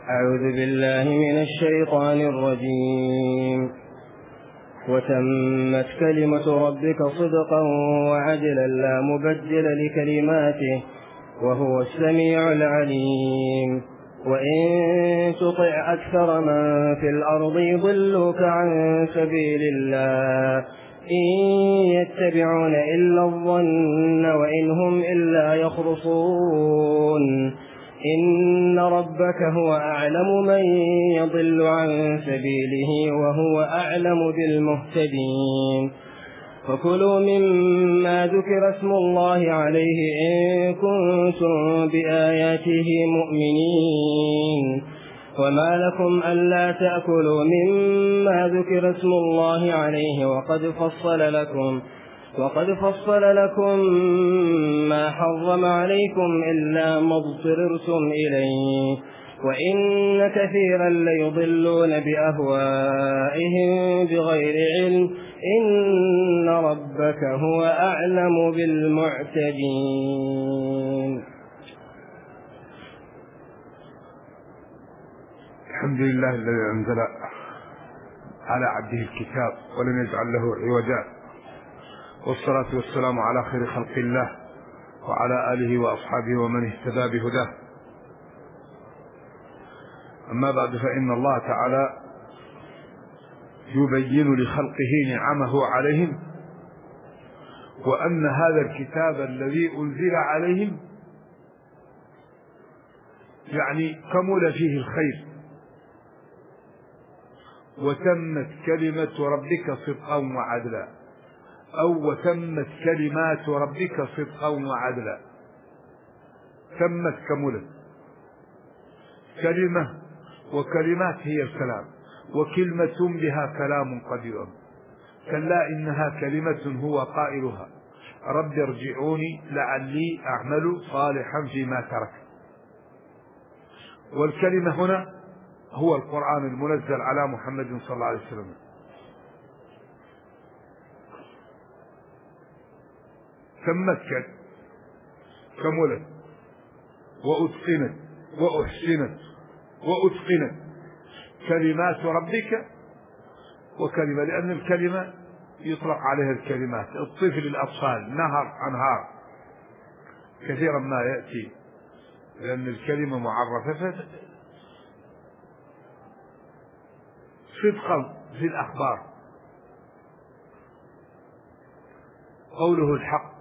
أعوذ بالله من الشيطان الرجيم. وتمت كلمة ربك صدقا وعدلا لا مبدل لكلماته وهو السميع العليم. وإن تطع أكثر من في الأرض يضلوك عن سبيل الله إن يتبعون إلا الظن وإن هم إلا يخرصون. إن ربك هو أعلم من يضل عن سبيله وهو أعلم بالمهتدين. فكلوا مما ذكر اسم الله عليه إن كنتم بآياته مؤمنين. وما لكم ألا تأكلوا مما ذكر اسم الله عليه وقد فصل لكم ما حرم عليكم إلا ما اضطررتم إليه وإن كثيرا ليضلون بأهوائهم بغير علم إن ربك هو أعلم بالمعتدين. الحمد لله الذي أنزل على عبده الكتاب ولم يجعل له عوجا، والصلاة والسلام على خير خلق الله وعلى آله وأصحابه ومن اهتدى بهداه. أما بعد، فإن الله تعالى يبين لخلقه نعمه عليهم، وأن هذا الكتاب الذي أنزل عليهم يعني كمل فيه الخير، وتمت كلمة ربك صدقا وعدلا، أو وتمت كلمات ربك صدقا وعدلا. تمت كملت. كلمة وكلمات هي الكلام، وكلمة بها كلام قد يؤم. كلا إنها كلمة هو قائلها رب ارجعوني لعلي أعمل صالحا فيما ترك. والكلمة هنا هو القرآن المنزل على محمد صلى الله عليه وسلم. تمت كملت وأتقنت وأحسنت وأتقنت كلمات ربك. وكلمة لأن الكلمة يطلق عليها الكلمات. الطفل الأطفال نهر أنهار كثيرا ما يأتي، لأن الكلمة معرفة. صدقا في الأخبار، قوله الحق،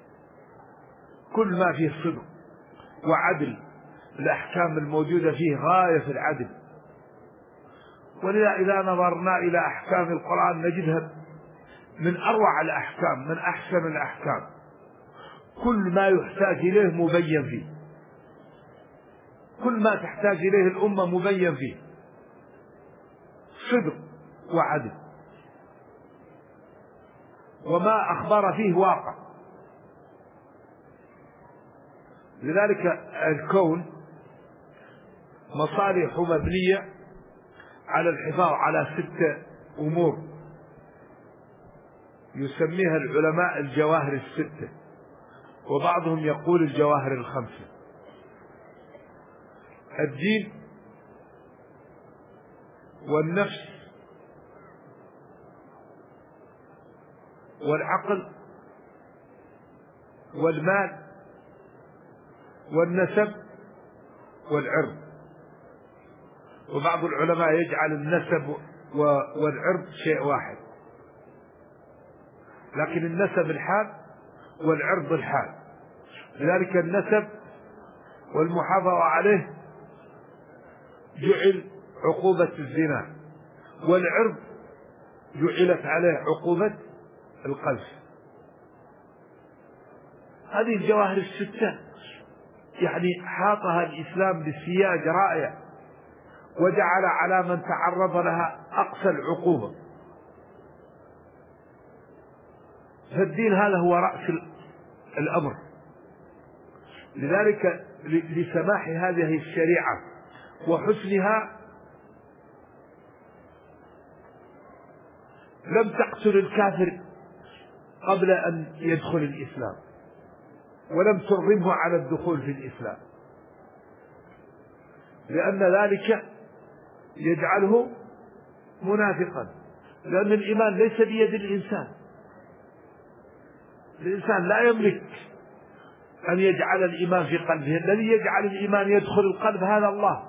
كل ما فيه صدق وعدل. الأحكام الموجودة فيه غاية في العدل، ولذا إذا نظرنا إلى أحكام القرآن نجدها من أروع الأحكام، من أحسن الأحكام. كل ما يحتاج إليه مبين فيه، كل ما تحتاج إليه الأمة مبين فيه، صدق وعدل، وما أخبر فيه واقع. لذلك الكون مصالح مبنية على الحفاظ على 6 أمور يسميها العلماء الجواهر 6، وبعضهم يقول الجواهر 5: الدين والنفس والعقل والمال والنسب والعرض. وبعض العلماء يجعل النسب والعرض شيء واحد، لكن النسب الحال والعرض الحال. لذلك النسب والمحافظة عليه جعل عقوبة الزنا، والعرض جعلت عليه عقوبة القذف. هذه الجواهر 6 يعني حاطها الإسلام بسياج رائع، وجعل على من تعرض لها أقصى العقوبة. فالدين هذا هو رأس الأمر. لذلك لسماح هذه الشريعة وحسنها لم تقتل الكافر قبل أن يدخل الإسلام، ولم ترغمه على الدخول في الإسلام، لأن ذلك يجعله منافقا، لأن الإيمان ليس بيد الإنسان. الإنسان لا يملك أن يجعل الإيمان في قلبه، الذي يجعل الإيمان يدخل القلب هذا الله.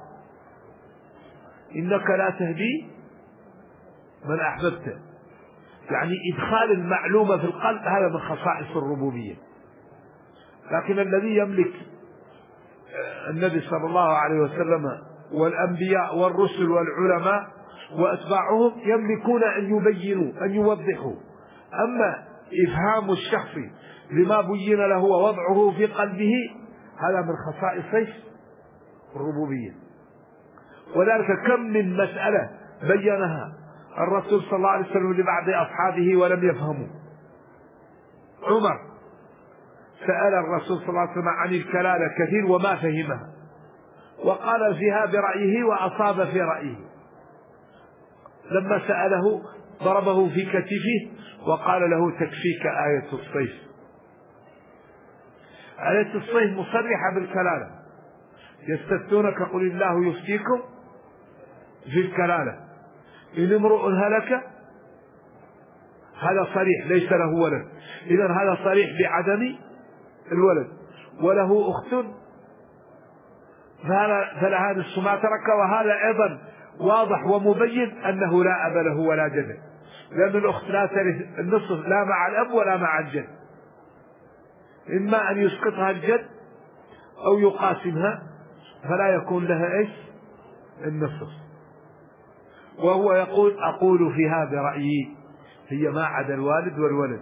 إنك لا تهدي من أحببت، يعني إدخال المعلومة في القلب هذا من خصائص الربوبية. لكن الذي يملك النبي صلى الله عليه وسلم والأنبياء والرسل والعلماء وأتباعهم يملكون أن يبينوا أن يوضحوا. أما إفهام الشخص لما بين له ووضعه في قلبه هذا من خصائص الربوبية. وذلك كم من مسألة بينها الرسول صلى الله عليه وسلم لبعض أصحابه ولم يفهموا. عمر سأل الرسول صلى الله عليه وسلم عن الكلالة كثير وما فهمها، وقال فيها برأيه وأصاب في رأيه. لما سأله ضربه في كتفه وقال له تكفيك آية الصيف. آية الصيف مصرحة بالكلالة، يستفتونك قل الله يفتيكم في الكلالة إن امرؤ هلك، هذا صريح ليس له ولد، إذن هذا صريح بعدم الولد، وله أخت فلها نصف ما ترك، وهذا أيضا واضح ومبين أنه لا أب له ولا جد، لأن الأخت لا ترث النصف لا مع الأب ولا مع الجد، إما أن يسقطها الجد أو يقاسمها فلا يكون لها إيش النصف. وهو يقول أقول فيها برأيي، هي ما عدا الوالد والولد.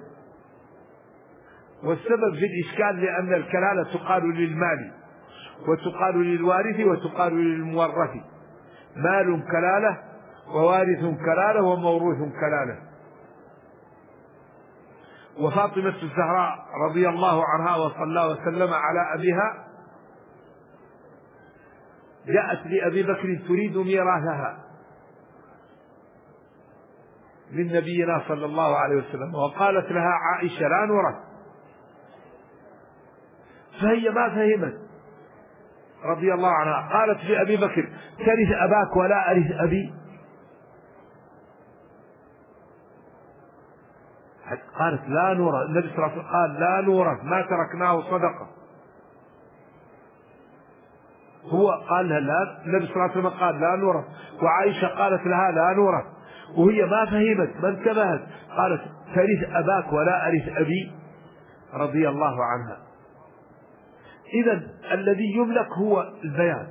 والسبب في الإشكال لأن الكلالة تقال للمال وتقال للوارث وتقال للمورث، مال كلالة ووارث كلالة وموروث كلالة. وفاطمة الزهراء رضي الله عنها وصلى وسلم على أبيها جاءت لأبي بكر تريد ميراثها من نبينا صلى الله عليه وسلم، وقالت لها عائشة لا نورث، فهي ما فهمت رضي الله عنها. قالت لأبي بكر ترث أباك ولا أرث أبي؟ قالت لا نورث. النبي صلى الله عليه وسلم قال لا نورث ما تركناه صدقة. هو قال لها لا، النبي صلى الله عليه وسلم قال لا نورث، وعائشة قالت لها لا نورث، وهي ما فهمت ما انتبهت، قالت ترث أباك ولا أرث أبي رضي الله عنها. إذن الذي يملك هو البيان،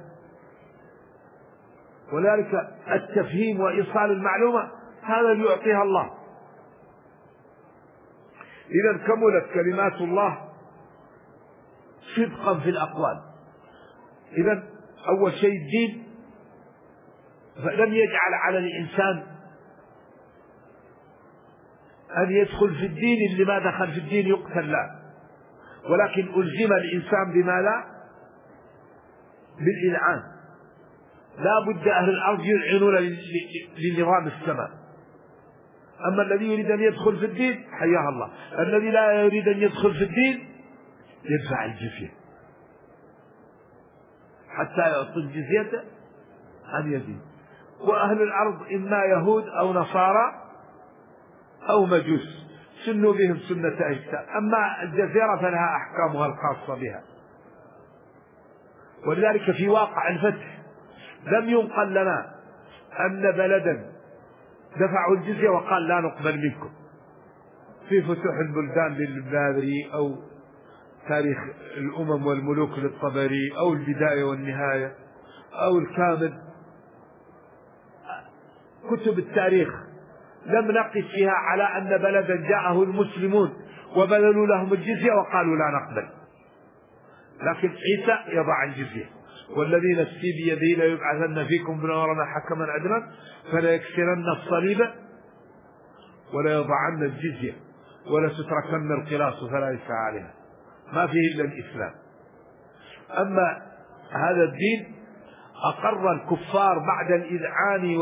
ولذلك التفهيم وإيصال المعلومة هذا اللي يعطيها الله. إذن كملت كلمات الله صدقا في الأقوال. إذن أول شيء الدين، فلم يجعل على الإنسان أن يدخل في الدين، اللي ما دخل في الدين يقتل، لا، ولكن ألزم الإنسان بما لا بالإذعان. لا بد أهل الأرض يذعنون لنظام السماء. أما الذي يريد أن يدخل في الدين حياه الله، الذي لا يريد أن يدخل في الدين يدفع الجزية حتى يعطي الجزية عن يدين. وأهل الأرض إما يهود أو نصارى أو مجوس سنوا بهم سنة أجساد، أما الجزيرة فلها أحكامها الخاصة بها. ولذلك في واقع الفتح لم ينقل لنا أن بلدا دفعوا الجزية وقال لا نقبل منكم. في فتوح البلدان للباذري أو تاريخ الأمم والملوك للطبري أو البداية والنهاية أو الكامل، كتب التاريخ لم نقف فيها على أن بلدا جاءه المسلمون وبذلوا لهم الجزية وقالوا لا نقبل. لكن عيسى يضع الجزية، والذي نفسي بيده ليبعثن فيكم بنورنا حكما عدلا فلا يكسرن الصليب ولا يضعن الجزية ولا تتركن القلاص فلا يسعى عليها، ما فيه إلا الإسلام. أما هذا الدين أقر الكفار بعد الإذعان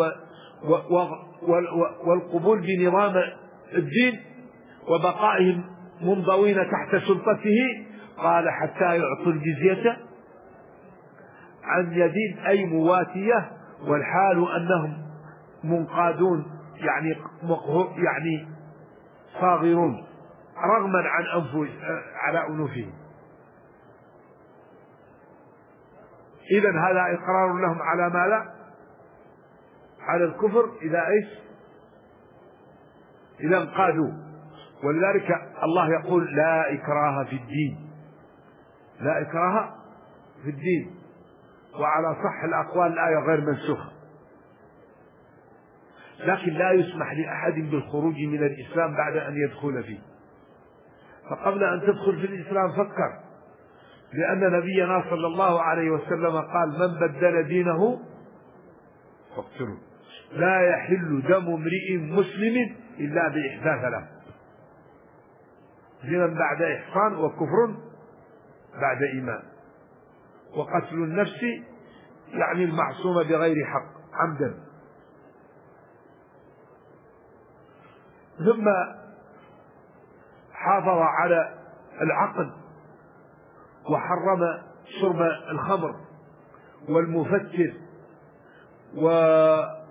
والقبول بنظام الدين وبقائهم منضوين تحت سلطته، قال حتى يعطوا الجزية عن يد أي مواتية، والحال أنهم منقادون يعني صاغرون رغما على أنوفهم. إذن هذا إقرار لهم على ما لا على الكفر إذا انقادوا. ولذلك الله يقول لا إكراه في الدين، لا إكراه في الدين. وعلى صح الأقوال الآية غير منسوخة، لكن لا يسمح لأحد بالخروج من الإسلام بعد أن يدخل فيه. فقبل أن تدخل في الإسلام فكر، لأن نبينا صلى الله عليه وسلم قال من بدل دينه فاقتلوه. لا يحل دم امرئ مسلم إلا بإحدى ثلاث: زنا بعد إحصان، وكفر بعد إيمان، وقتل النفس يعني المعصومة بغير حق عمدا. ثم حافظ على العقل وحرم شرب الخمر والمفتر، وجعل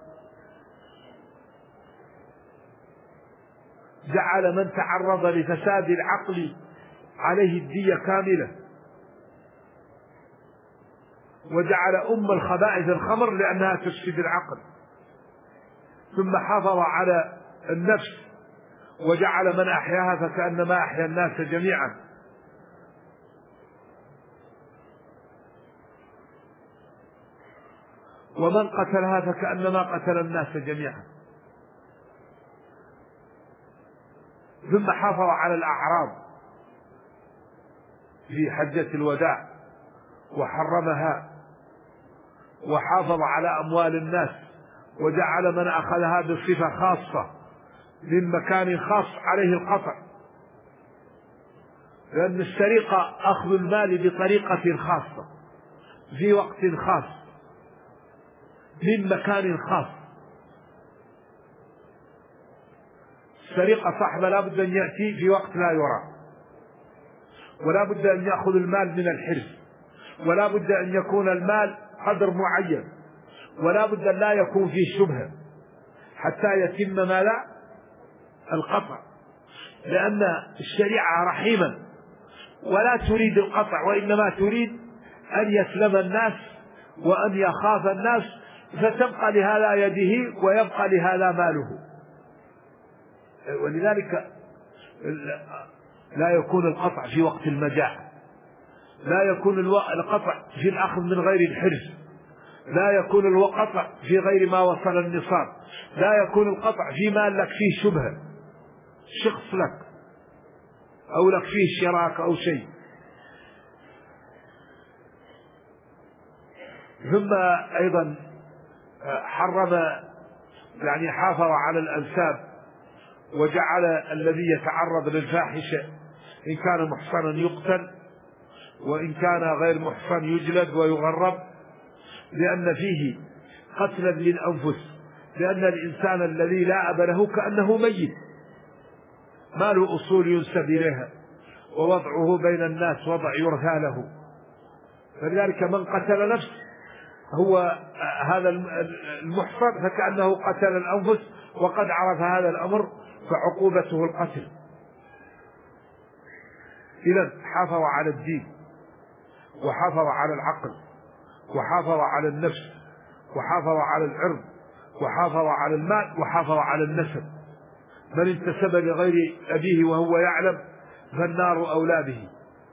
من تعرض لفساد العقل عليه الدية كاملة، وجعل الخبائث الخمر لأنها تفسد العقل. ثم حافظ على النفس وجعل من أحياها فكأنما أحيا الناس جميعا. ومن قتلها فكأنما قتل الناس جميعا. ثم حافظ على الأعراض في حجة الوداع وحرمها، وحافظ على أموال الناس وجعل من أخذها بصفة خاصة من مكان خاص عليه القطع، لأن السرقة أخذ المال بطريقة خاصة في وقت خاص من مكان خاص. السرقة صاحب لا بد أن يأتي في وقت لا يرى، ولا بد أن يأخذ المال من الحرز، ولا بد أن يكون المال قدر معين، ولا بد أن لا يكون فيه شبهة حتى يتم ما لا القطع، لأن الشريعة رحيما ولا تريد القطع، وإنما تريد أن يسلم الناس وأن يخاف الناس، فتبقى لهذا يده ويبقى لهذا ماله. ولذلك لا يكون القطع في وقت المجاعة، لا يكون القطع في الأخذ من غير الحرز، لا يكون القطع في غير ما وصل النصاب، لا يكون القطع في مال لك فيه شبهة، شخص لك أو لك فيه شراك أو شيء. ثم أيضا حرم يعني حافظ على الأنساب، وجعل الذي يتعرض للفاحشة إن كان محصنا يقتل، وإن كان غير محصن يجلد ويغرب، لأن فيه قتلا للأنفس، لأن الإنسان الذي لا أب له كأنه ميت، ما له أصول ينسب إليها، ووضعه بين الناس وضع يرثى له. فلذلك من قتل نفس هو هذا المحصن فكأنه قتل الأنفس، وقد عرف هذا الأمر فعقوبته القتل. إذن حافظ على الدين، وحافظ على العقل، وحافظ على النفس، وحافظ على العرض، وحافظ على المال، وحافظ على النسب. من انتسب لغير أبيه وهو يعلم فالنار أولى به.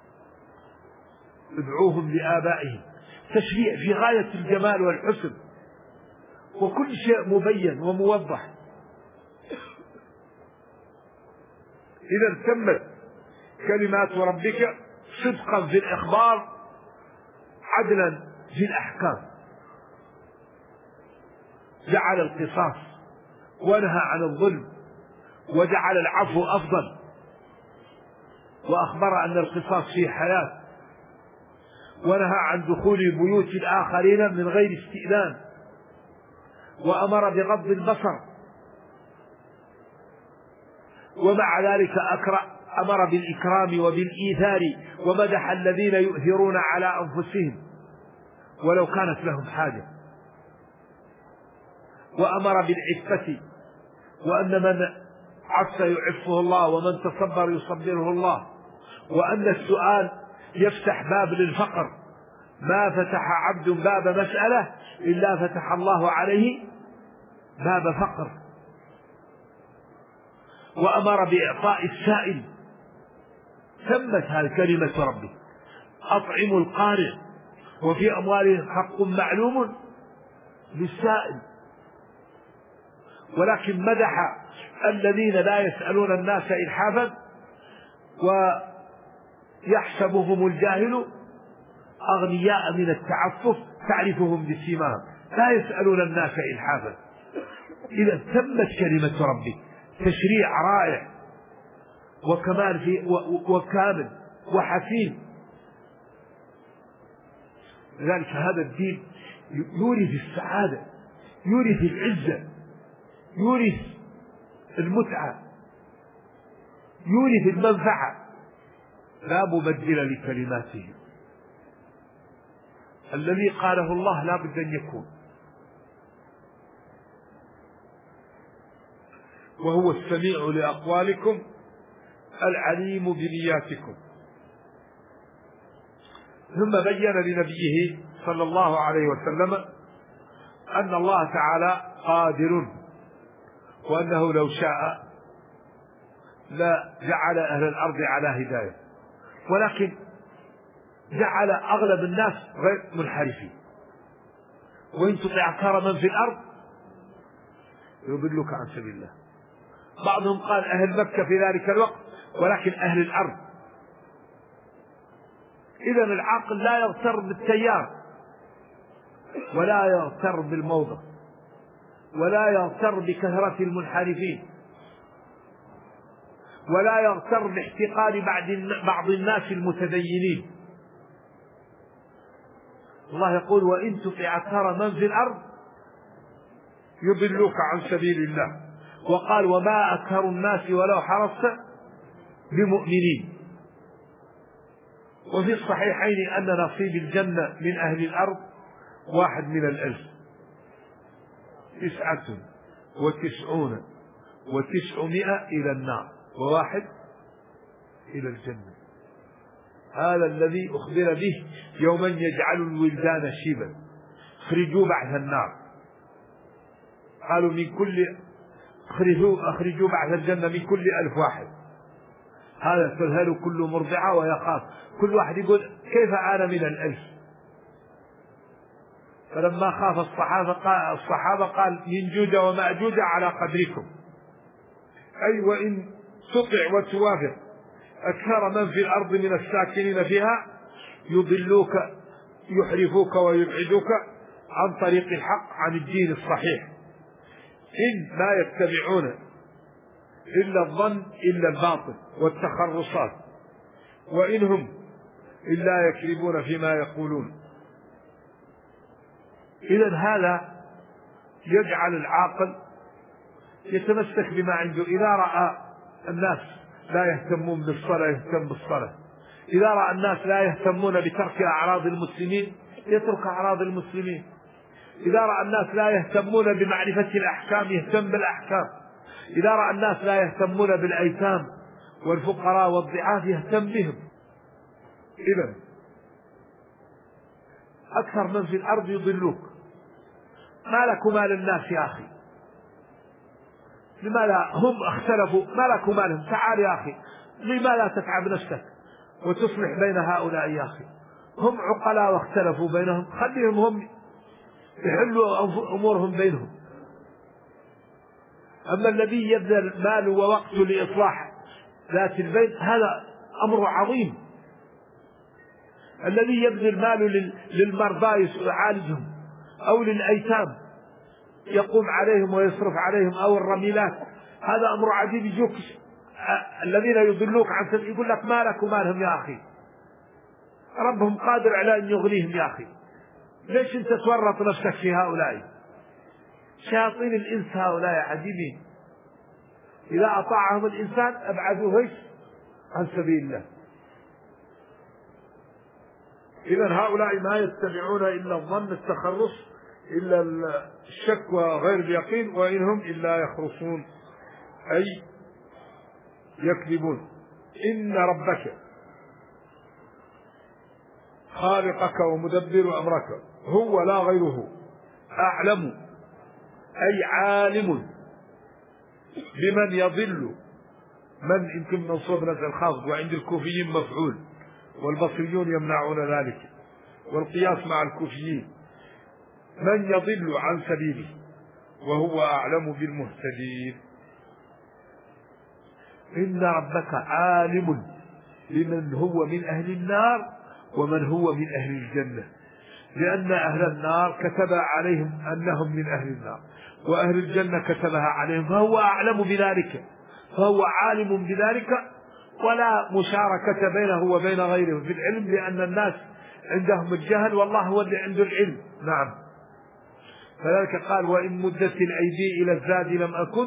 ادعوهم لآبائهم، تشريع في غاية الجمال والحسن، وكل شيء مبين وموضح. إذا تمت كلمات ربك صدقا في الإخبار، عدلا في الأحكام. جعل القصاص ونهى عن الظلم، وجعل العفو أفضل، وأخبر أن القصاص فيه حياة، ونهى عن دخول بيوت الآخرين من غير استئذان، وأمر بغض البصر، ومع ذلك أمر بالإكرام وبالإيثار، ومدح الذين يؤثرون على أنفسهم، ولو كانت لهم حاجة، وأمر بالعفة، وأن من عف يعفه الله، ومن تصبر يصبره الله، وأن السؤال يفتح باب للفقر، ما فتح عبد باب مسألة إلا فتح الله عليه باب فقر. وأمر بإعطاء السائل، ثمت هذه كلمة ربي: أطعموا القانع وفي أموالهم حق معلوم للسائل. ولكن مدح الذين لا يسألون الناس إلحافا ويحسبهم الجاهل أغنياء من التعفف تعرفهم بسيماهم لا يسألون الناس إلحافا. إذا تمت كلمة ربي تشريع رائع وكمال وكامل وحكيم. لذلك هذا الدين يورث السعادة، يورث العزة، يورث المتعة، يورث المنفعة، لا مبدل لكلماته. الذي قاله الله لا بد أن يكون، وهو السميع لأقوالكم العليم بنياتكم. ثم بين لنبيه صلى الله عليه وسلم أن الله تعالى قادر، وأنه لو شاء لا جعل أهل الأرض على هداية، ولكن جعل أغلب الناس غير منحرفين. وإن تطع أكثر من في الأرض يضلك عن سبيل الله. بعضهم قال أهل مكة في ذلك الوقت، ولكن أهل الأرض. إذن العاقل لا يغتر بالتيار، ولا يغتر بالموضة، ولا يغتر بكثرة المنحرفين، ولا يغتر باحتقار بعض الناس المتدينين. الله يقول: وإن تطع أكثر من في الأرض يضلوك عن سبيل الله. وقال: وما أكثر الناس ولو حرصت بمؤمنين. وفي الصحيحين أن نصيب الجنة من أهل الأرض 1 من 1000، 99 إلى النار و1 إلى الجنة. هذا الذي أخبر به يوما يجعل الولدان شيبا اخرجوا بعث النار. قالوا من كل أخرجوا بعث الجنة من كل 1000 واحد. هذا تذهل كل مرضعة ويخاف، كل واحد يقول كيف أنا من 1000. فلما خاف الصحابة قال: من جوج ومأجوج على قدركم، أي وإن تطع وتوافق أكثر من في الأرض من الساكنين فيها يضلوك، يحرفوك ويبعدوك عن طريق الحق، عن الدين الصحيح. إن لا يتبعون إلا الظن إلا الباطل والتخرصات، وإنهم إلا يكذبون فيما يقولون. إذن هذا يجعل العاقل يتمسك بما عنده. إذا رأى الناس لا يهتمون بالصلاة يهتم بالصلاة، إذا رأى الناس لا يهتمون بترك أعراض المسلمين يترك أعراض المسلمين، إذا رأى الناس لا يهتمون بمعرفة الأحكام يهتم بالأحكام، إذا رأى الناس لا يهتمون بالأيتام والفقراء والضعاف يهتم بهم. إذن أكثر من في الأرض يضلوك. ما لك مال الناس يا أخي؟ لماذا هم اختلفوا؟ ما لك مالهم؟ تعال يا أخي، لما لا تتعب نفسك وتصلح بين هؤلاء يا أخي؟ هم عقلاء واختلفوا بينهم، خليهم هم يحلوا أمورهم بينهم. أما الذي يبذل ماله ووقته لإصلاح ذات البيت هذا أمر عظيم. الذي يبذل ماله للمرضى يعالجهم، أو للأيتام يقوم عليهم ويصرف عليهم، أو الرميلات، هذا أمر عجيب. يجوك الذين يضلوك عن سبيل يقول لك ما لك ومالهم يا أخي؟ ربهم قادر على أن يغنيهم يا أخي، ليش أنت تورط نفسك في هؤلاء؟ شياطين الإنس هؤلاء عجيبين، إذا أطاعهم الإنسان أبعدوه عن سبيل الله. إذا هؤلاء ما يتبعون إلا الظن التخرص، إلا الشك وغير اليقين، وإنهم إلا يخرصون أي يكذبون. إن ربك خالقك ومدبر أمرك هو لا غيره أعلم أي عالم بمن يضل، من يمكن منصوب نزع الخافض، وعند الكوفيين مفعول، والبصريون يمنعون ذلك والقياس مع الكوفيين، من يضل عن سبيله وهو أعلم بالمهتدين. إن ربك عالم بمن هو من أهل النار ومن هو من أهل الجنة، لأن أهل النار كتب عليهم أنهم من أهل النار، وأهل الجنة كتبها عليهم، فهو أعلم بذلك، فهو عالم بذلك، ولا مشاركة بينه وبين غيره في العلم، لأن الناس عندهم الجهل والله هو اللي عنده العلم. نعم، فذلك قال وإن مدت الأيدي إلى الزاد لم أكن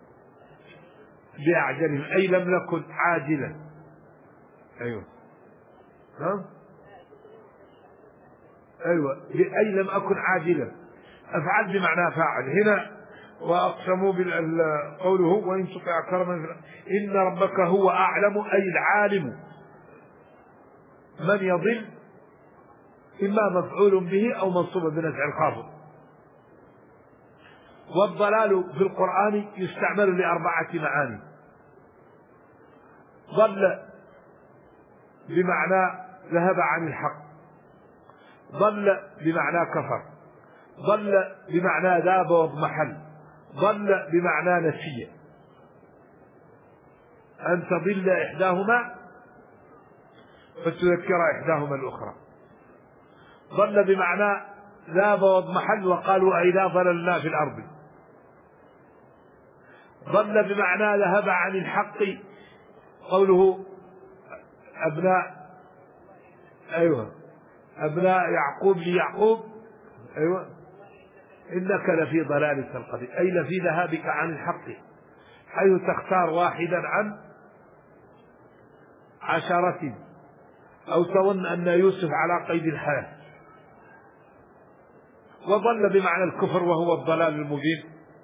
بأعجلهم، أي لم نكن عاجلا. أيوة نعم أيوة، أي لم أكن عاجلا، أفعل بمعنى فاعل هنا. وأقسموا قوله وإن تطع كرما إن ربك هو أعلم أي العالم من يضل، إما مفعول به أو منصوب بنزع الخافض. والضلال في القرآن يستعمل لأربعة معاني: ضل بمعنى ذهب عن الحق، ضل بمعنى كفر، ضل بمعنى ذاب واضمحل، ضل بمعنى نسي. أن تضل إحداهما فتذكر إحداهما الأخرى. ضل بمعنى ذاب واضمحل، وقالوا أئذا ضللنا في الأرض. ضل بمعنى ذهب عن الحق، قوله أبناء أبناء يعقوب ليعقوب إنك لفي ضلالك القديم، أي لفي ذهابك عن الحق، حيث تختار واحدا عن عشرة، أو تظن أن يوسف على قيد الحياة. وضل بمعنى الكفر وهو الضلال المبين،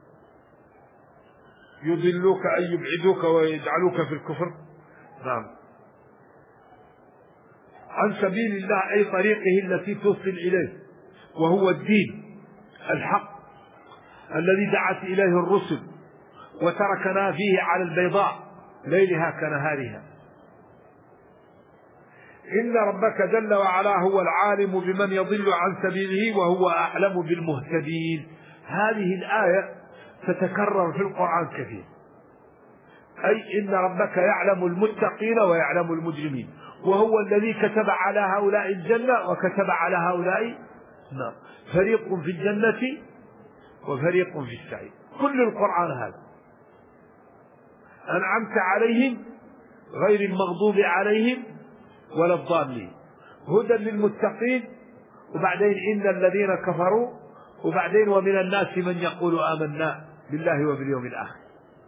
يضلوك أي يبعدوك ويجعلوك في الكفر. نعم، عن سبيل الله أي طريقه التي توصل إليه، وهو الدين الحق الذي دعت إليه الرسل وتركنا فيه على البيضاء ليلها كنهارها. إن ربك جل وعلا هو العالم بمن يضل عن سبيله وهو أعلم بالمهتدين. هذه الآية تتكرر في القرآن كثير، أي إن ربك يعلم المتقين ويعلم المجرمين، وهو الذي كتب على هؤلاء الجنة وكتب على هؤلاء النار، فريق في الجنة وفريق في السعير. كل القرآن هذا أنعمت عليهم غير المغضوب عليهم ولا الضالين، هدى للمتقين، وبعدين إن الذين كفروا، وبعدين ومن الناس من يقول آمنا بالله وباليوم الآخر.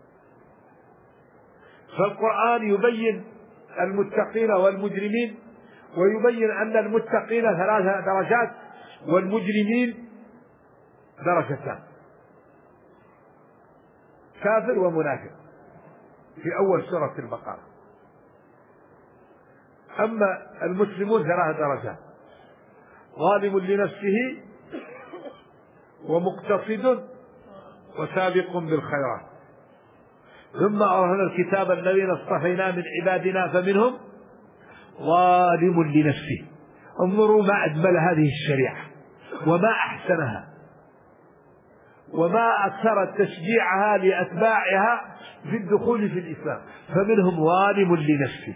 فالقرآن يبين المتقين والمجرمين، ويبين أن المتقين 3 درجات والمجرمين درجتان، كافر ومنافق في أول سورة البقرة. أما المسلمون 3 درجات: ظالم لنفسه ومقتصد وسابق بالخيرات. ثم أورثنا الكتاب الذين اصطفينا من عبادنا فمنهم ظالم لنفسه. انظروا ما أجمل هذه الشريعة وما أحسنها وما أكثر تشجيعها لأتباعها في الدخول في الإسلام. فمنهم ظالم لنفسه،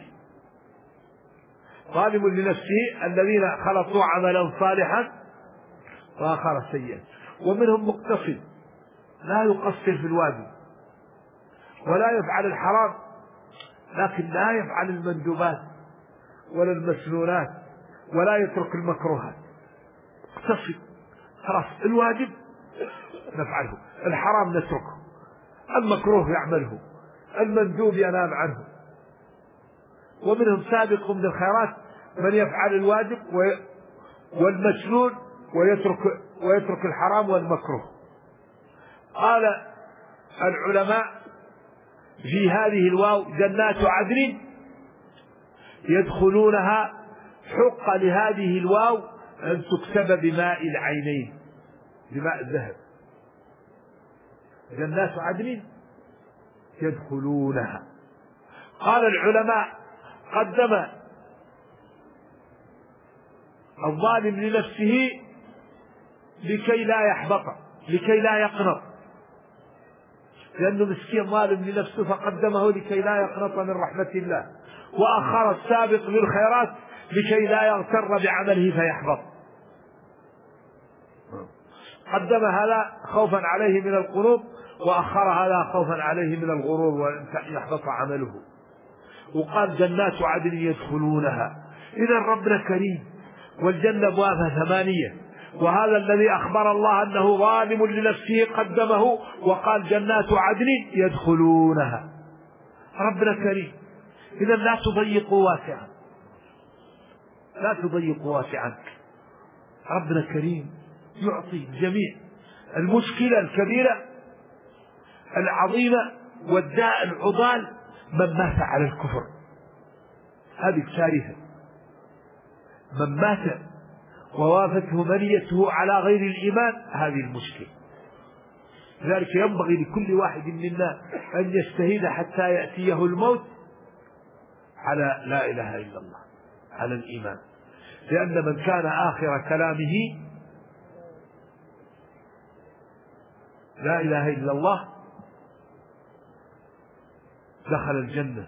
ظالم لنفسه الذين خلطوا عملا صالحا وآخر سيئا. ومنهم مقتصد لا يقصر في الواجب ولا يفعل الحرام، لكن لا يفعل المندوبات ولا المسنونات ولا يترك المكروهات. مقتصد خلاص، الواجب نفعله، الحرام نتركه، المكروه يعمله، المندوب ينام عنه. ومنهم سابق بالخيرات، من يفعل الواجب والمسنون ويترك الحرام والمكروه. قال العلماء في هذه الواو جنات عدن يدخلونها، حق لهذه الواو أن تكتب بماء العينين، بماء الذهب. جنات عدن يدخلونها. قال العلماء قدم الظالم لنفسه لكي لا يحبط، لكي لا يقنط، لأنه مسكين ظالم لنفسه فقدمه لكي لا يقنط من رحمة الله، وأخر السابق للخيرات لكي لا يغتر بعمله فيحبط. قدم هذا خوفا عليه من القنوط، وأخر هذا خوفا عليه من الغرور وأن يحبط عمله. وقال جنات عدن يدخلونها. إذا ربنا كريم، والجنة أبوابها 8، وهذا الذي أخبر الله أنه ظالم لنفسه قدمه وقال جنات عدن يدخلونها. ربنا كريم. إذا لا تضيقوا واسعا، لا تضيقوا واسعا. ربنا كريم يعطي الجميع. المشكلة الكبيرة العظيمة والداء العضال من مات على الكفر، هذه كارثة. من مات ووافته منيته على غير الإيمان، هذه المشكلة. لذلك ينبغي لكل واحد منا أن يجتهد حتى يأتيه الموت على لا إله إلا الله، على الإيمان. لأن من كان آخر كلامه لا إله إلا الله دخل الجنة.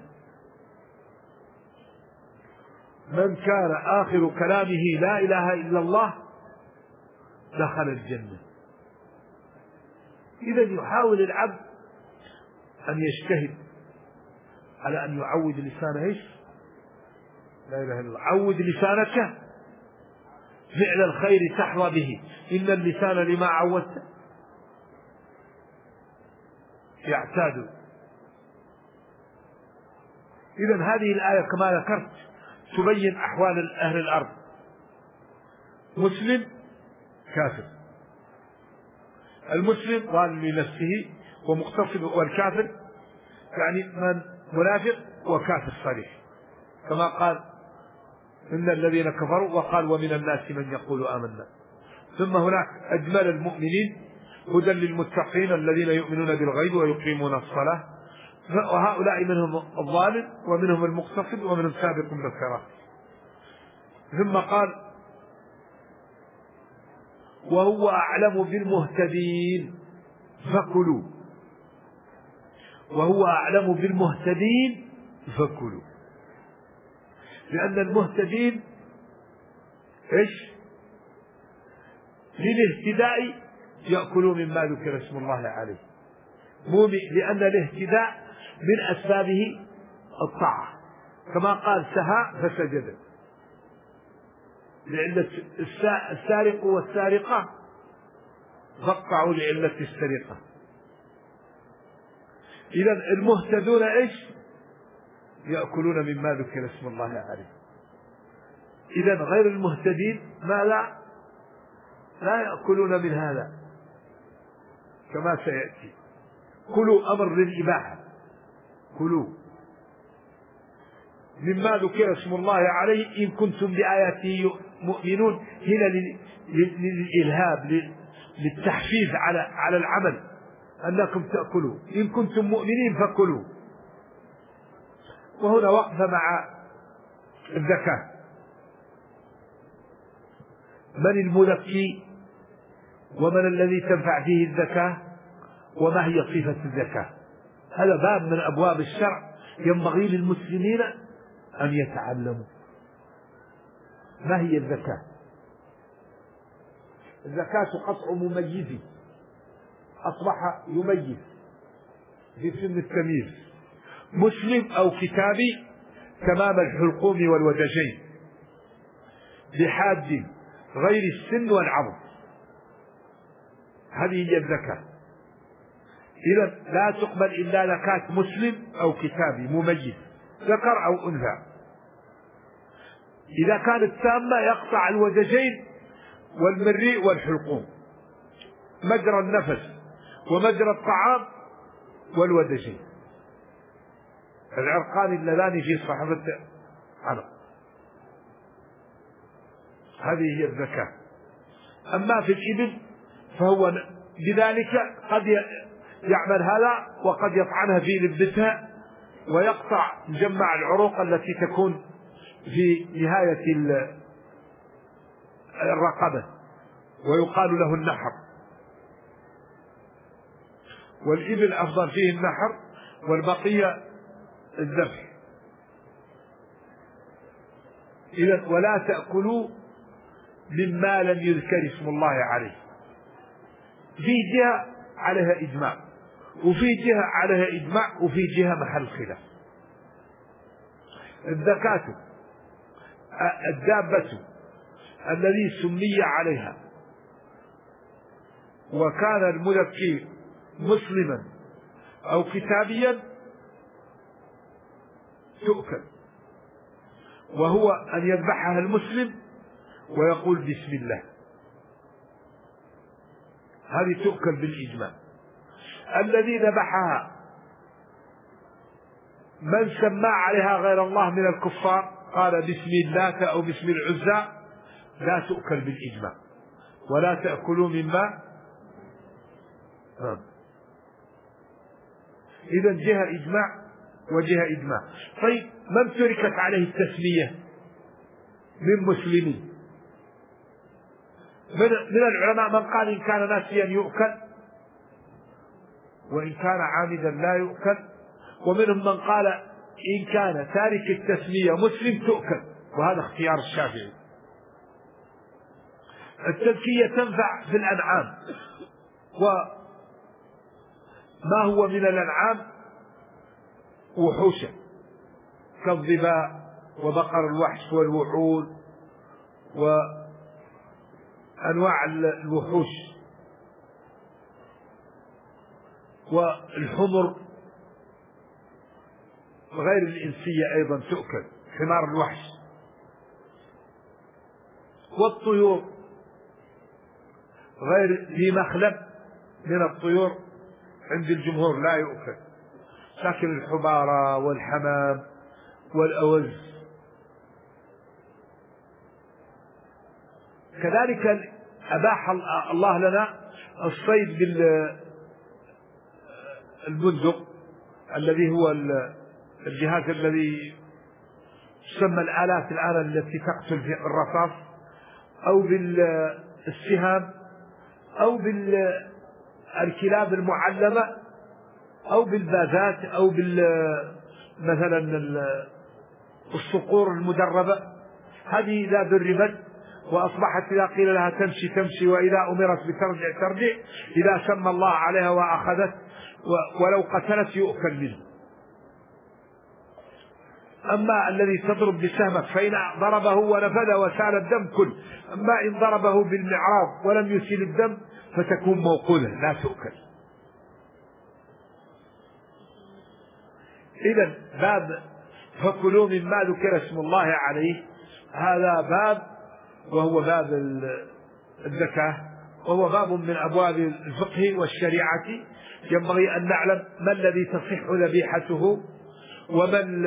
من كان آخر كلامه لا إله إلا الله دخل الجنة. إذا يحاول العبد أن يجتهد على أن يعود لسانه إيش؟ لا إله إلا الله. عود لسانك فعل الخير تحظى به، إن اللسان لما عودت يعتاد. إذا هذه الآية كما ذكرت تبين أحوال أهل الأرض: مسلم كافر. المسلم ظالم لنفسه ومقتصد، والكافر يعني من منافق وكافر صريح، كما قال إن الذين كفروا، وقال ومن الناس من يقول آمنا. ثم هناك أجمل المؤمنين هدى للمتقين الذين يؤمنون بالغيب ويقيمون الصلاة، وهؤلاء منهم الظالم ومنهم المقتصد ومنهم سابق بالخيرات. ثم قال وهو أعلم بالمهتدين فكلوا، وهو أعلم بالمهتدين فكلوا. لأن المهتدين إيش؟ للاهتداء يأكلوا مما ذكر اسم الله عليه، لأن الاهتداء من أسبابه الطاعة، كما قال سهى فسجد، لعلة السارق والسارقة فقعوا لعلة السرقة. إذا المهتدون إيش؟ يأكلون مما ذكر اسم الله عليه. إذا غير المهتدين لا يأكلون من هذا، كما سيأتي. كلوا أمر للإباحة، كلوا مما ذكر اسم الله عليه إن كنتم بآياته مؤمنون. هنا للإلهاب، للتحفيز على العمل، أنكم تأكلوا إن كنتم مؤمنين فكلوا. وهنا وقفة مع الزكاة. من المزكي ومن الذي تنفع فيه الزكاة وما هي صفة الزكاة؟ هذا باب من أبواب الشرع ينبغي للمسلمين أن يتعلموا. ما هي الزكاة؟ الزكاة قطع مميز أصبح يميز في سن التمييز، مسلم أو كتابي تمام الحلقوم والودجين، بحاد غير السن والعظم. هذه هي الزكاة. إذا لا تقبل إلا زكاة مسلم أو كتابي مميز، ذكر أو أنثى. إذا كانت تامة يقطع الودجين والمريء والحلقوم، مجرى النفس ومجرى الطعام والودجين، العرقان اللذان في صحبة عنق. هذه هي الزكاة. أما في الإبل فهو بذلك قد يعمل هذا وقد يطعنها في لبتها ويقطع مجمع العروق التي تكون في نهاية الرقبة ويقال له النحر، والإبل أفضل فيه النحر والبقية الذبح. إذن ولا تأكلوا مما لم يذكر اسم الله عليه. في جهة عليها إجماع، وفي جهة عليها إجماع، وفي جهة محل خلاف. الزكاة الدابة الذي سمي عليها وكان المذكي مسلما أو كتابيا تؤكل، وهو أن يذبحها المسلم ويقول بسم الله، هذه تؤكل بالإجماع. الذي ذبحها من سمى عليها غير الله من الكفار قال بسم اللات أو بسم العزى لا تؤكل بالإجماع. ولا تأكلوا مما إذا جهة إجماع وجهة إجماع. طيب من تركت عليه التسمية من مسلمين؟ من العلماء من قال إن كان ناسيا يؤكل وإن كان عامدا لا يؤكل، ومنهم من قال إن كان تارك التسمية مسلم تؤكل، وهذا اختيار الشافعي. التذكية تنفع في الأنعام، وما هو من الأنعام وحوشا كالظباء وبقر الوحش والوحول وأنواع الوحوش والحمر غير الإنسية أيضا تؤكل، حمار الوحش. والطيور غير ذي مخلب من الطيور عند الجمهور لا يؤكل، لكن الحبارة والحمام والأوز. كذلك أباح الله لنا الصيد بالبندق الذي هو الجهاز الذي يسمى الآلات الآن التي تقتل في الرصاص، أو بالسهام، أو بالكلاب المعلمة، أو بالبازات، أو مثلا الصقور المدربة. هذه إذا دربت وأصبحت إذا قيل لها تمشي تمشي، وإذا أمرت بترجع ترجع، إذا سمى الله عليها وأخذت ولو قتلت يؤكل منه. أما الذي تضرب بسهمك فإن ضربه ونفذ وسال الدم كل، أما إن ضربه بالمعراض ولم يسيل الدم فتكون موقولة لا تؤكل. إذن باب فكلوا مما ذكر اسم الله عليه، هذا باب وهو باب الزكاة، وهو باب من أبواب الفقه والشريعة. ينبغي أن نعلم ما الذي تصح ذبيحته، ومن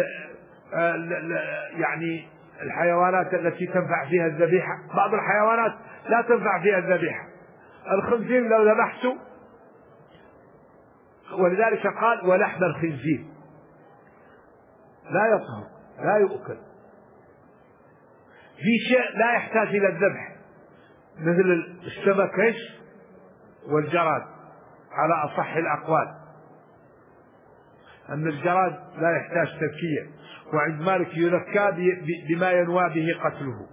يعني الحيوانات التي تنفع فيها الذبيحة. بعض الحيوانات لا تنفع فيها الذبيحة، الخنزير لو ذبحته، ولذلك قال ولحم الخنزير لا يطهر لا يؤكل. في شيء لا يحتاج إلى الذبح مثل السمك والجراد على أصح الأقوال، أن الجراد لا يحتاج تذكية، وعند مالك يذكى بما ينوى به قتله.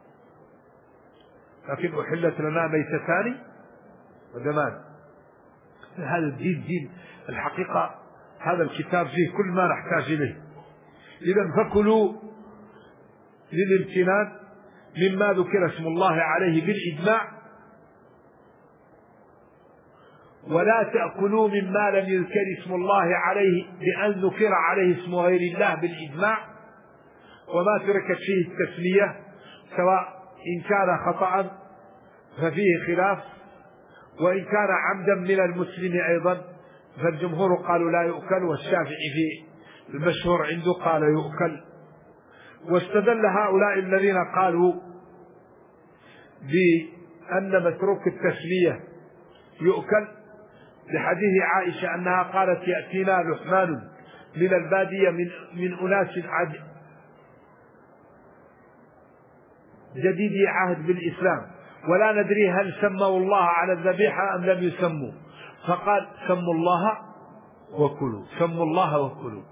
لكن أحلت لنا ميتتان ودمان. هذا الدين دين الحقيقة، هذا الكتاب فيه كل ما نحتاج إليه. إذن فكلوا للامتنان مما ذكر اسم الله عليه بالإجماع، ولا تأكلوا مما لم يذكر اسم الله عليه بأن ذكر عليه اسم غير الله بالإجماع، وما تركت فيه التسمية سواء إن كان خطأ ففيه خلاف، وإن كان عمدا من المسلم أيضا فالجمهور قالوا لا يؤكل، والشافعي في المشهور عنده قال يؤكل. واستدل هؤلاء الذين قالوا بأن متروك التسمية يؤكل لحديث عائشة أنها قالت يأتينا لحمان من البادية من أناس جديد عهد بالإسلام ولا ندري هل سموا الله على الذبيحة أم لم يسموا، فقال سموا الله وكلوا، سموا الله وكلوا.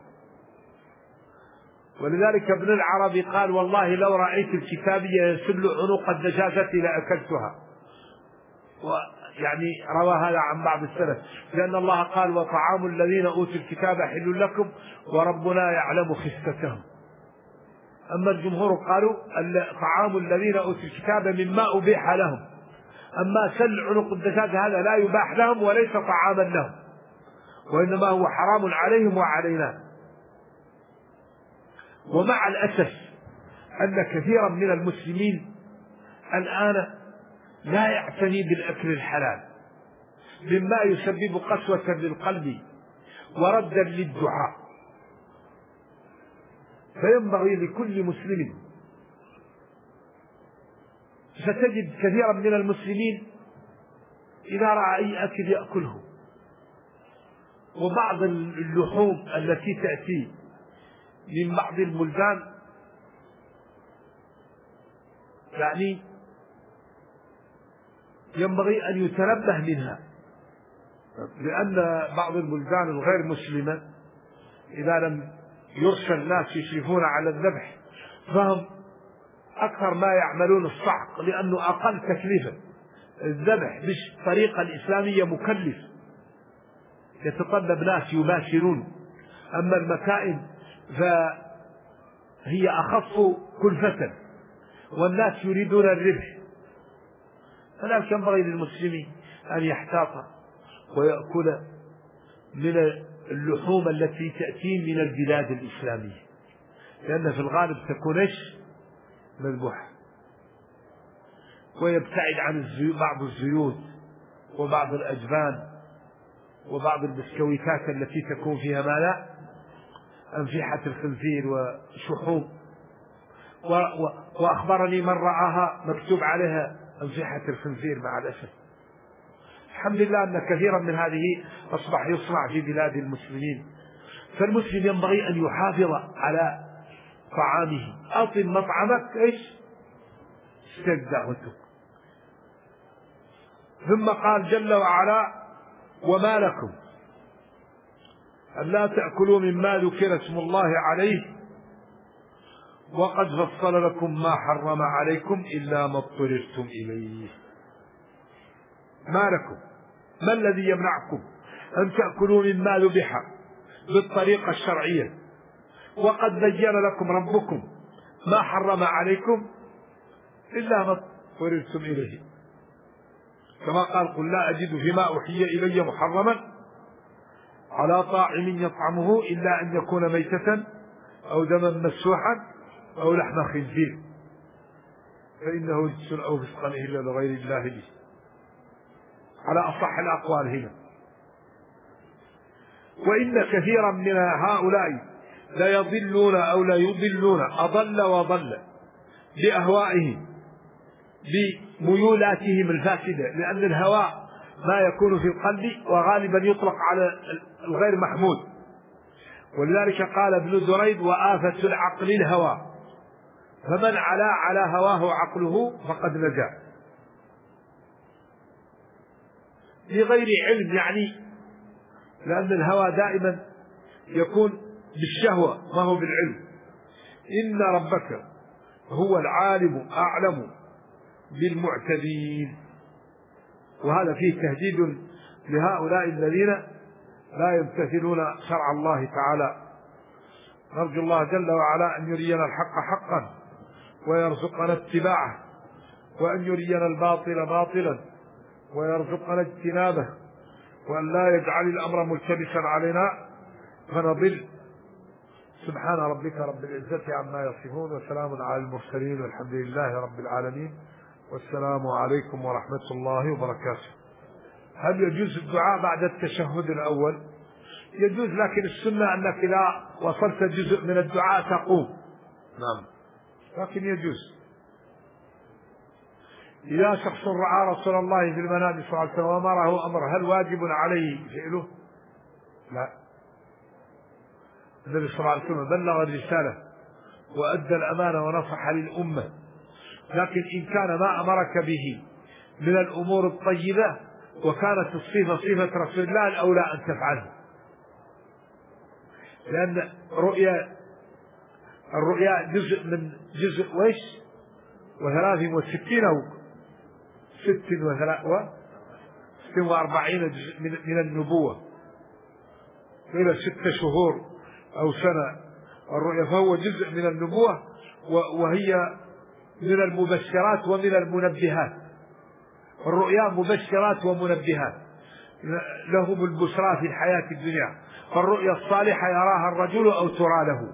ولذلك ابن العربي قال والله لو رأيت الكتابية يسل عنق الدجاجة لأكلتها، ويعني روى هذا عن بعض السلف، لأن الله قال وطعام الذين أوتوا الكتاب حل لكم وربنا يعلم خفتتهم. أما الجمهور قالوا طعام الذين أوتوا الكتاب مما أبيح لهم، أما سل عنق الدجاج هذا لا يباح لهم وليس طعاما لهم، وإنما هو حرام عليهم وعلينا. ومع الأسف أن كثيرا من المسلمين الآن لا يعتني بالأكل الحلال، مما يسبب قسوة للقلب وردا للدعاء. فينبغي لكل مسلم، ستجد كثيرا من المسلمين إذا رأى أي أكل يأكله. وبعض اللحوم التي تأتي من بعض البلدان يعني ينبغي أن يتنبه منها، لأن بعض البلدان الغير مسلمة إذا لم يرسل الناس يشرفون على الذبح فهم أكثر ما يعملون الصعق، لأنه أقل تكلفة. الذبح بالطريقة الإسلامية مكلف، يتطلب ناس يباشرون، أما المكائن فهي أخف كلفة والناس يريدون الربح. فلا ينبغي للمسلمين أن يحتاط ويأكل من اللحوم التي تأتي من البلاد الإسلامية، لأن في الغالب تكون مذبوحة، ويبتعد عن بعض الزيوت وبعض الأجبان وبعض البسكويتات التي تكون فيها ما لا أنفحة الخنزير وشحوم. وأخبرني من رآها مكتوب عليها أنفحة الخنزير مع الأسف. الحمد لله أن كثيرا من هذه أصبح يصنع في بلاد المسلمين. فالمسلم ينبغي أن يحافظ على طعامه. أطل مطعمك استجد دعوتك. ثم قال جل وعلا وما لكم ألا تأكلوا مما ذكر اسم الله عليه وقد فصل لكم ما حرم عليكم إلا ما اضطررتم إليه. ما لكم، ما الذي يمنعكم أن تأكلوا مما ذبح بالطريقة الشرعية وقد بين لكم ربكم ما حرم عليكم إلا ما اضطررتم إليه، كما قال قل لا أجد فيما أوحي إلي محرما على طاعم يطعمه إلا أن يكون ميتة أو دما مسفوحا أو لحم خنزير فإنه رجس أو فسقا إلا لغير الله به، على أصح الأقوال هنا. وإن كثيرا من هؤلاء لا يضلون أو لا يضلون أضل وضل بأهوائهم بميولاتهم الفاسدة، لأن الهواء ما يكون في القلب وغالبا يطلق على الغير محمود. ولذلك قال ابن دريد وآفة العقل الهوى، فمن على هواه عقله فقد نجا. لغير علم يعني، لأن الهوى دائما يكون بالشهوة ما هو بالعلم. إن ربك هو العالم أعلم بالمعتدين. وهذا فيه تهديد لهؤلاء الذين لا يمتثلون شرع الله تعالى. نرجو الله جل وعلا أن يرينا الحق حقا ويرزقنا اتباعه، وأن يرينا الباطل باطلا ويرزقنا اجتنابه، وأن لا يجعل الأمر ملتبسا علينا فنضل. سبحان ربك رب العزة عما يصفون وسلام على المرسلين والحمد لله رب العالمين. والسلام عليكم ورحمة الله وبركاته. هل يجوز الدعاء بعد التشهد الأول؟ يجوز، لكن السنة أنك إذا وصلت جزء من الدعاء تقوم. نعم، لكن يجوز. إذا شخص رأى رسول الله في المنام صلى الله عليه وسلم وأمره أمر، هل واجب عليه فعله؟ لا. النبي صلى الله عليه وسلم بلغ الرسالة وأدى الأمانة ونصح للأمة، لكن إن كان ما أمرك به من الأمور الطيبة وكانت الصفة صفة رسول الله الأولى أن تفعله، لأن الرؤيا جزء من جزء وإيش 63 أو 46 جزء من النبوة، إلى 6 شهور أو سنة الرؤيا، فهو جزء من النبوة، وهي من المبشرات ومن المنبهات. الرؤيا مبشرات ومنبهات، لهم البشرى في الحياة الدنيا، فالرؤيا الصالحة يراها الرجل أو ترى له،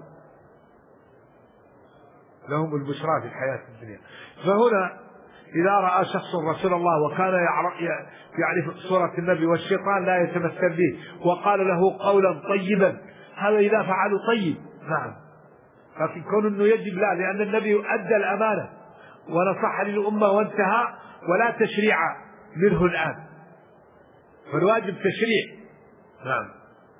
لهم البشرى في الحياة الدنيا. فهنا إذا رأى شخص رسول الله وكان يعرف صورة النبي والشيطان لا يتمثل به وقال له قولا طيبا، هذا إذا فعلوا طيب، نعم. لكن كون أنه يجب لا، لأن النبي أدى الأمانة ونصح للأمة وانتهى، ولا تشريع منه الآن، فالواجب تشريع. نعم.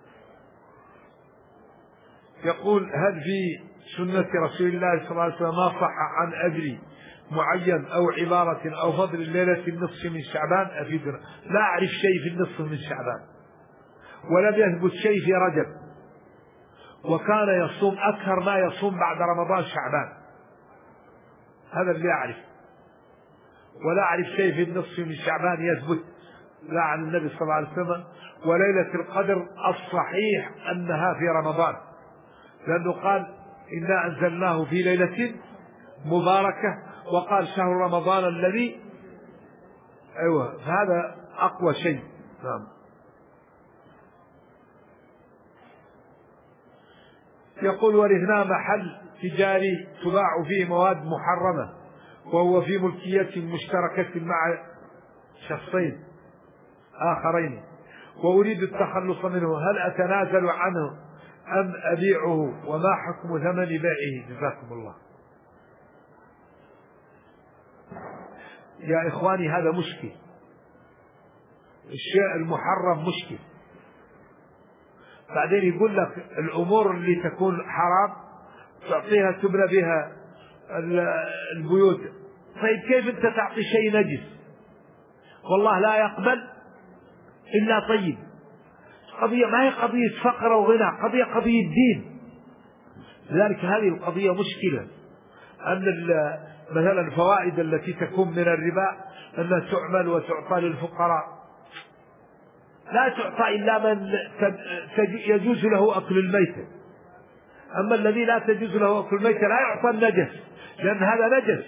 يقول: هل في سنة رسول الله صلى الله عليه وسلم ما صح عن أجر معين أو عبارة أو فضل الليلة النصف من شعبان؟ أفيدنا. لا أعرف شيء في النصف من شعبان، ولم يثبت شيء في رجب، وكان يصوم أكثر ما يصوم بعد رمضان شعبان، هذا اللي أعرف. ولا أعرف شيء في النصف من شعبان يثبت لا عن النبي صلى الله عليه وسلم. وليلة القدر الصحيح أنها في رمضان، لأنه قال: إنا أنزلناه في ليلة مباركة، وقال: شهر رمضان الذي، أيوة، فهذا أقوى شيء. نعم. يقول: ورثنا محل تجاري تباع فيه مواد محرمة، وهو في ملكية مشتركة مع شخصين آخرين، وأريد التخلص منه، هل أتنازل عنه أم أبيعه؟ وما حكم ثمن بيعه؟ جزاكم الله. يا إخواني، هذا مشكل، الشيء المحرم مشكل. بعدين يقول لك الأمور اللي تكون حرام تعطيها تبنى بها البيوت. طيب كيف أنت تعطي شيء نجس؟ والله لا يقبل إلا طيب. قضية ما هي قضية فقر وغنى، قضية دين. لذلك هذه القضية مشكلة، أن مثلا الفوائد التي تكون من الربا أنها تعمل وتعطى للفقراء، لا تعطى إلا من يجوز له أكل الميتة. أما الذي لا تجوز له أكل الميتة لا يعطى النجس، لأن هذا نجس.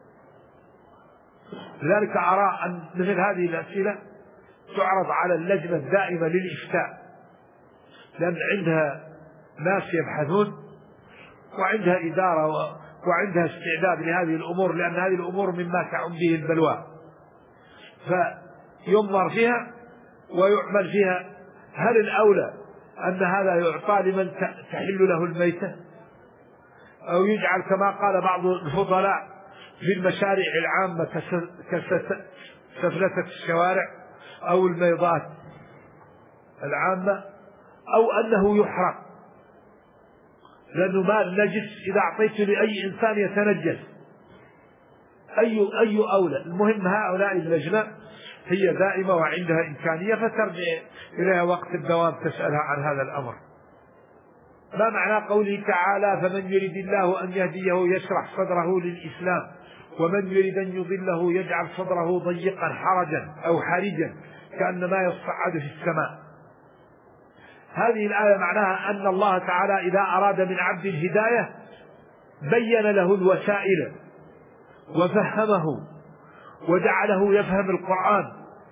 لذلك أرى أن مثل هذه الأسئلة تعرض على اللجنة الدائمة للإفتاء، لأن عندها ناس يبحثون، وعندها إدارة، وعندها استعداد لهذه الأمور، لأن هذه الأمور مما تعم به البلوى، فينظر فيها ويعمل فيها. هل الأولى أن هذا يعطى لمن تحل له الميتة، أو يجعل كما قال بعض الفضلاء في المشاريع العامة كسفلتة الشوارع أو الميضات العامة، أو أنه يحرق، لأنه مال نجس إذا أعطيته لأي إنسان يتنجس. أي أولى؟ المهم هؤلاء اللجنة هي دائمة وعندها إمكانية، فترجع إليها وقت الدوام تسألها عن هذا الأمر. ما معنى قوله تعالى: فمن يريد الله أن يهديه يشرح صدره للإسلام، ومن يريد أن يضله يجعل صدره ضيقا حرجا أو حرجا كأنما يصعد في السماء؟ هذه الآية معناها أن الله تعالى إذا أراد من عبد الهداية بين له الوسائل وفهمه وجعله يفهم القرآن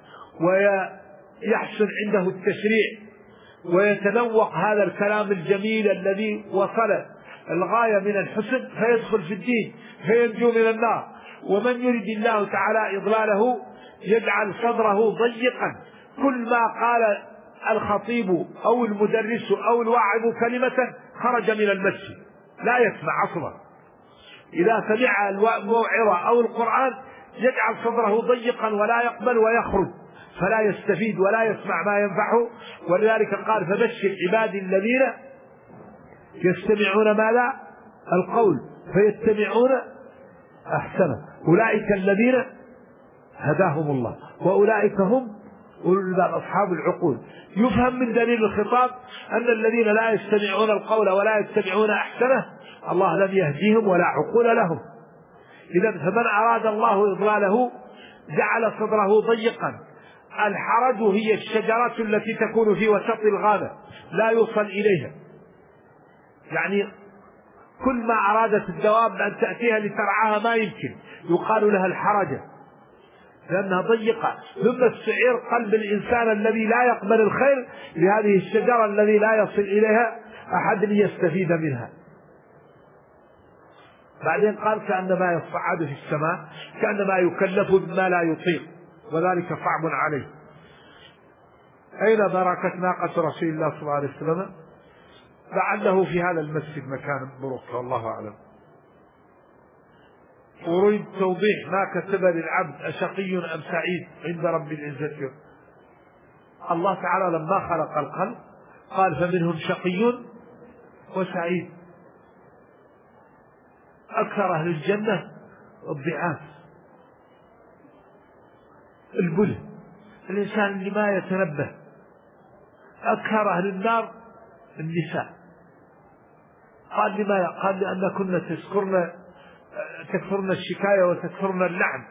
ويحسن عنده التشريع ويتذوق هذا الكلام الجميل الذي وصل الغاية من الحسن، فيدخل في الدين فينجو من النار. ومن يرد الله تعالى إضلاله يجعل صدره ضيقا. كل ما قال الخطيب أو المدرس أو الواعظ كلمة خرج من المسجد لا يسمع أصلا. إذا سمع الموعظة أو القرآن يجعل صدره ضيقا ولا يقبل ويخرج، فلا يستفيد ولا يسمع ما ينفعه. ولذلك قال فبشر عبادي الذين يستمعون ماذا؟ القول فيتبعون أحسنه، أولئك الذين هداهم الله وأولئك هم أصحاب العقول. يفهم من دليل الخطاب أن الذين لا يستمعون القول ولا يتبعون أحسنه الله لم يهديهم ولا عقول لهم. إذا فمن أراد الله إضلاله جعل صدره ضيقا. الحرج هي الشجرة التي تكون في وسط الغابة لا يوصل إليها، يعني كل ما أرادت الدواب أن تأتيها لترعاها ما يمكن، يقال لها الحرجة لأنها ضيقة. ثم السعير قلب الإنسان الذي لا يقبل الخير لهذه الشجرة الذي لا يصل إليها أحد ليستفيد منها. بعدين قال كأنما يصعد في السماء، كأنما يكلف بما لا يطيق وذلك صعب عليه. أين بركة ناقة رسول الله صلى الله عليه وسلم؟ لعله في هذا المسجد مكان بركة والله أعلم. أريد توضيح ما كتب للعبد أشقي أم سعيد عند رب العزة. الله تعالى لما خلق الخلق قال فمنهم شقي وسعيد. أكثر أهل الجنة الضعاف البله، الإنسان اللي ما يتنبه. أكثر أهل النار النساء. قال لما؟ قال لأن كنا تكثرن الشكاية وتكثرن اللعن.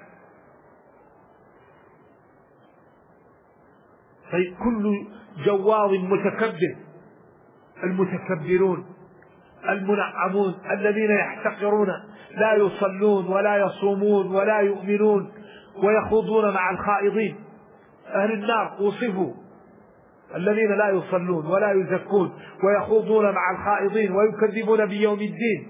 كل جواظ متكبر، المتكبرون المنعمون الذين يحتقرون لا يصلون ولا يصومون ولا يؤمنون ويخوضون مع الخائضين. أهل النار وصفوا الذين لا يصلون ولا يزكون ويخوضون مع الخائضين ويكذبون بيوم الدين،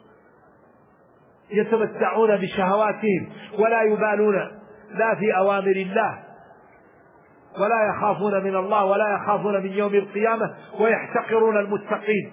يتمتعون بشهواتهم ولا يبالون لا في أوامر الله ولا يخافون من الله ولا يخافون من يوم القيامة ويحتقرون المتقين.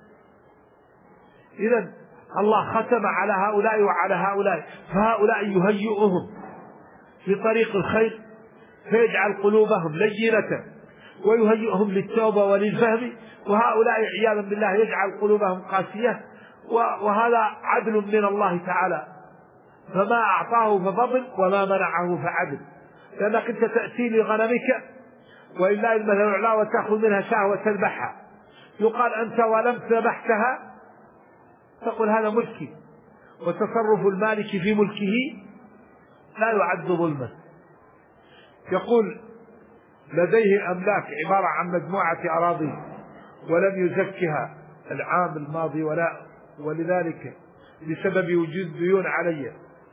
إذن الله ختم على هؤلاء وعلى هؤلاء، فهؤلاء يهيئهم في طريق الخير فيجعل قلوبهم لينة ويهيئهم للتوبة وللفهم، وهؤلاء عياذا بالله يجعل قلوبهم قاسية. وهذا عدل من الله تعالى، فما أعطاه ففضل وما منعه فعدل. لأنك أنت تأتي لغنمك ولله المثل الأعلى وتأخذ منها شاة وتذبحها، يقال أنت ولم ذبحتها تقول هذا ملكي، وتصرف المالك في ملكه لا يعد ظلما. يقول لديه أملاك عبارة عن مجموعة أراضي ولم يزكها العام الماضي ولذلك بسبب وجود ديون علي،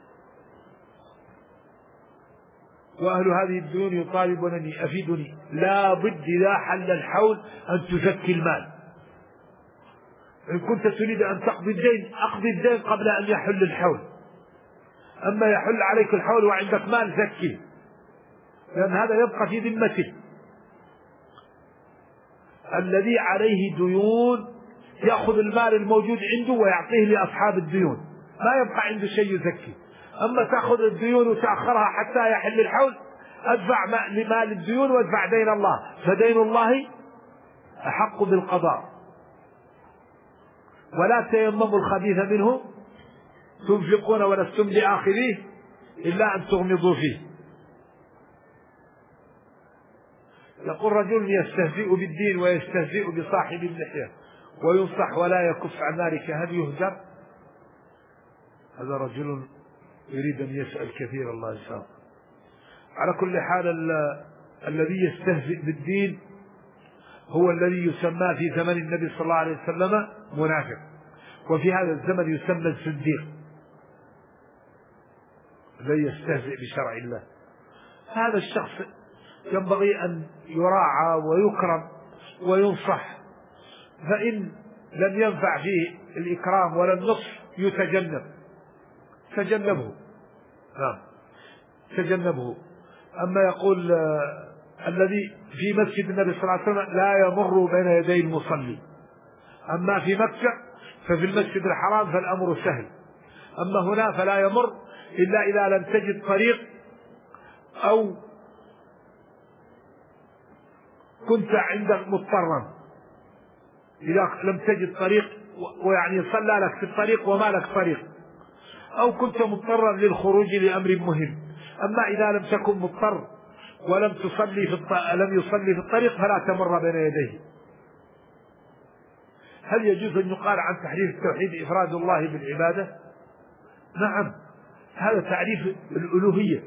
وأهل هذه الديون يطالبونني أفيدني. لا بد إذا حل الحول أن تزكي المال. إن كنت تريد أن تقضي الدين أقضي الدين قبل أن يحل الحول. أما يحل عليك الحول وعندك مال زكي، لأن هذا يبقى في ذمته. الذي عليه ديون يأخذ المال الموجود عنده ويعطيه لأصحاب الديون، ما يبقى عنده شيء يزكي. أما تأخذ الديون وتأخرها حتى يحل الحول، أدفع لمال الديون وادفع دين الله، فدين الله أحق بالقضاء. ولا تيمموا الخبيث منه تنفقون ولستم بآخذيه إلا أن تغمضوا فيه. يقول رجل يستهزئ بالدين ويستهزئ بصاحب اللحية وينصح ولا يكف عن ذلك، هل يهجر؟ هذا رجل يريد أن يسأل كثير، الله يسامحه. على كل حال الذي يستهزئ بالدين هو الذي يسمى في زمن النبي صلى الله عليه وسلم منافق، وفي هذا الزمن يسمى الصديق الذي يستهزئ بشرع الله. هذا الشخص ينبغي أن يراعى ويكرم وينصح، فإن لم ينفع فيه الإكرام ولا النصح تجنبه. نعم تجنبه. أما يقول الذي في مسجد النبي صلى الله عليه وسلم لا يمر بين يدي المصلي، أما في مكة ففي المسجد الحرام فالأمر سهل، أما هنا فلا يمر إلا إذا لم تجد طريق أو كنت عندك مضطرا، إذا لم تجد طريق ويعني صلى لك في الطريق وما لك طريق، أو كنت مضطرا للخروج لأمر مهم. أما إذا لم تكن مضطر ولم لم يصلي في الطريق فلا تمر بين يديه. هل يجوز أن يقال عن تحريف التوحيد إفراد الله بالعبادة؟ نعم، هذا تعريف الألوهية،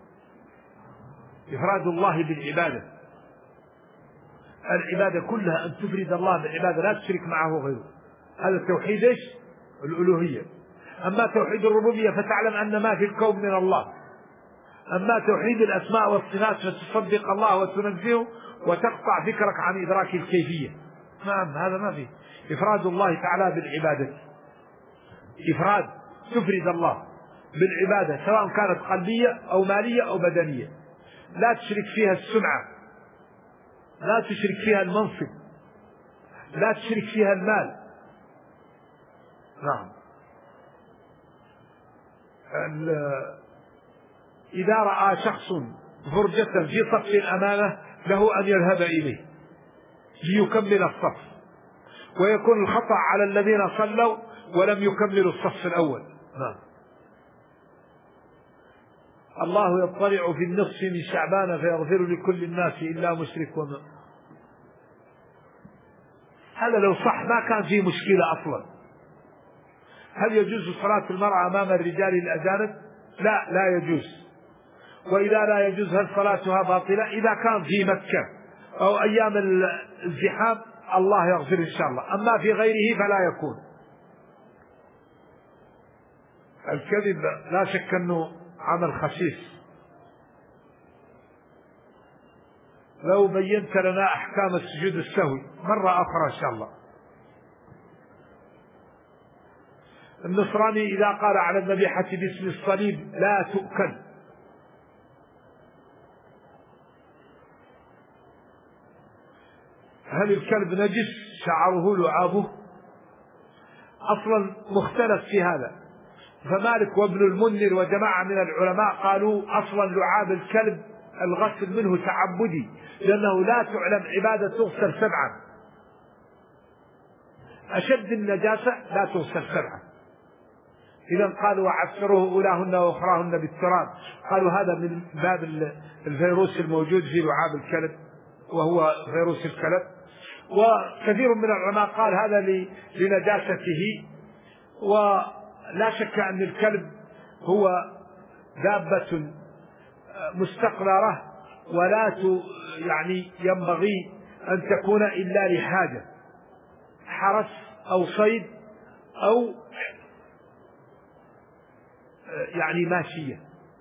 إفراد الله بالعبادة. العبادة كلها أن تفرد الله بالعبادة لا تشرك معه غيره، هذا التوحيد إيش؟ الألوهية. أما توحيد الربوبية فتعلم أن ما في الكون من الله. أما توحيد الأسماء والصفات فتصدق الله وتنزهه وتقطع فكرك عن إدراك الكيفية. نعم، هذا ما فيه. إفراد الله تعالى بالعبادة، إفراد تفرد الله بالعبادة سواء كانت قلبية أو مالية أو بدنية، لا تشرك فيها السمعة، لا تشرك فيها المنصب، لا تشرك فيها المال. نعم. إذا رأى شخص فرجة في صف أمامه له أن يذهب إليه ليكمل الصف، ويكون الخطأ على الذين صلوا ولم يكملوا الصف الأول. نعم. الله يطلع في النصف من شعبان فيغفر لكل الناس إلا مشرك ومن. هذا لو صح ما كان فيه مشكلة أصلا. هل يجوز صلاة المرأة أمام الرجال الأجانب؟ لا، لا يجوز. وإذا لا يجوز هل صلاتها باطلة؟ إذا كان في مكة أو أيام الزحام الله يغفر إن شاء الله، أما في غيره فلا يكون. الكذب لا شك أنه عمل خسيس. لو بينت لنا أحكام السجود السهوي مرة أخرى إن شاء الله. النصراني إذا قال على الذبيحة باسم الصليب لا تؤكل، هل الكلب نجس شعره لعابه؟ أصلا مختلف في هذا، فمالك وابن المنذر وجماعة من العلماء قالوا أصلا لعاب الكلب الغسل منه تعبدي، لأنه لا تعلم عبادة تغسل 7، أشد النجاسة لا تغسل 7. إذا قالوا وعفروه أولاهن وأخراهن بالتراب، قالوا هذا من باب الفيروس الموجود في لعاب الكلب وهو فيروس الكلب. وكثير من العلماء قال هذا لنجاسته. ولا شك أن الكلب هو دابة مستقرة ولا يعني ينبغي أن تكون إلا لحاجة، حرس أو صيد أو يعني ماشية.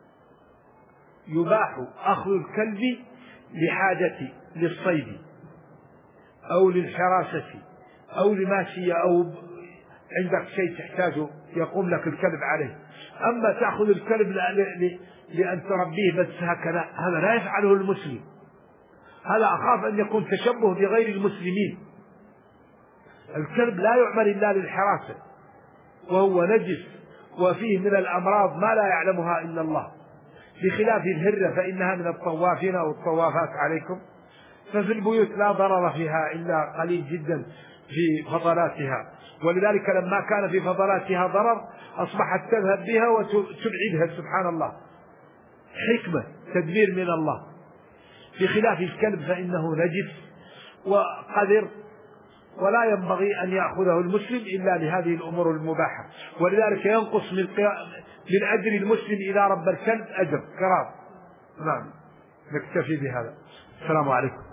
يباح أخذ الكلب لحاجة للصيد أو للحراسة أو لماشية أو عندك شيء تحتاجه يقوم لك الكلب عليه. أما تأخذ الكلب لأن تربيه بس هكذا، هذا لا يفعله المسلم. هذا أخاف أن يكون تشبه بغير المسلمين. الكلب لا يعمل إلا للحراسة وهو نجس وفيه من الأمراض ما لا يعلمها إلا الله، بخلاف الهرة فإنها من الطوافين والطوافات عليكم، ففي البيوت لا ضرر فيها إلا قليل جدا في فضلاتها، ولذلك لما كان في فضلاتها ضرر أصبحت تذهب بها وتبعدها. سبحان الله، حكمة تدبير من الله. بخلاف الكلب فإنه نجس وقذر ولا ينبغي أن يأخذه المسلم إلا لهذه الأمور المباحة، ولذلك ينقص من أجر المسلم إذا ربى الكلب أجر قراط. نعم، نكتفي بهذا. السلام عليكم.